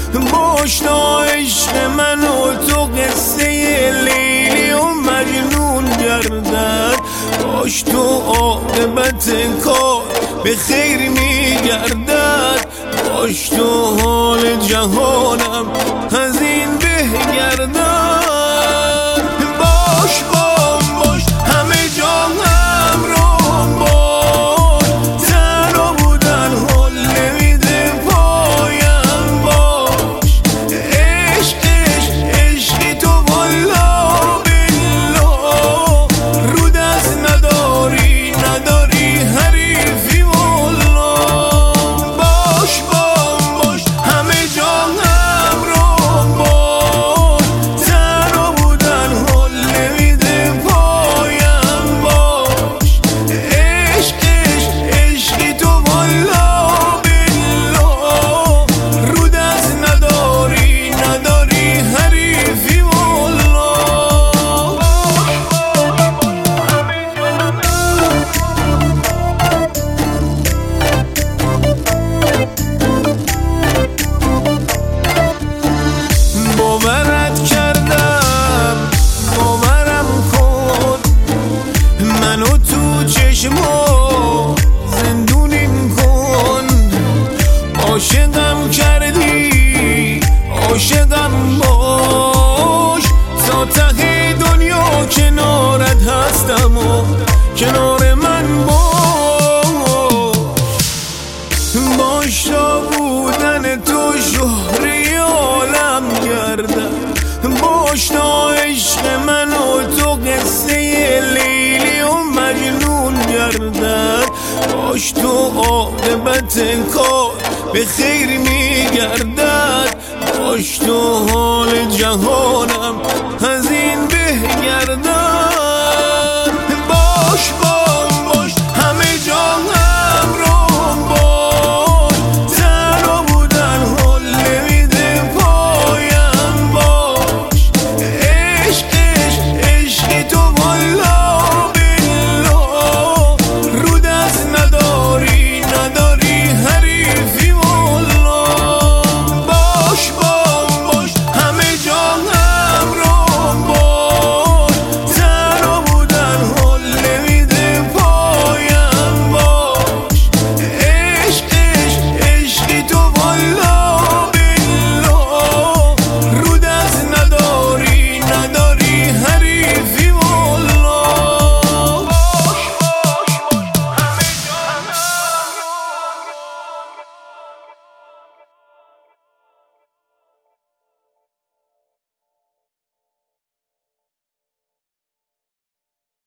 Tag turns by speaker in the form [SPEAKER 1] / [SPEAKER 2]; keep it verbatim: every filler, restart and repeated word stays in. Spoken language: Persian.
[SPEAKER 1] باش تا عشق من و تو قصه لیلی و مجنون گردد، باش تو عاقبت کار به خیر میگردد، باش تو حال جهانم از این به گردد. باش بام باش همه جا همراه باش، تنها بودن حال نمیده پایم باش. عشق عشق عشقی تو والا بالله، رو دست نداری نداری حریفی والا. باش بام باش همه جا همراه باش، تنها بودن حال نمیده پایم باش. عشق عشق عشقی تو والا بالله، رو دست نداری نداری حریفی والا. باورت کردم باورم کن، منو تو چشما زندونیم کن. عاشقم کردی عاشقم باش، تا ته دنیا کنارت هستم و کنار من باش. باش تا بودن تو شهری عالم گردد، باش تا عشق من و تو قصه لیلی و مجنون گردد، باش تو عاقبت کار به خیر میگردد، باش تو حال جهانم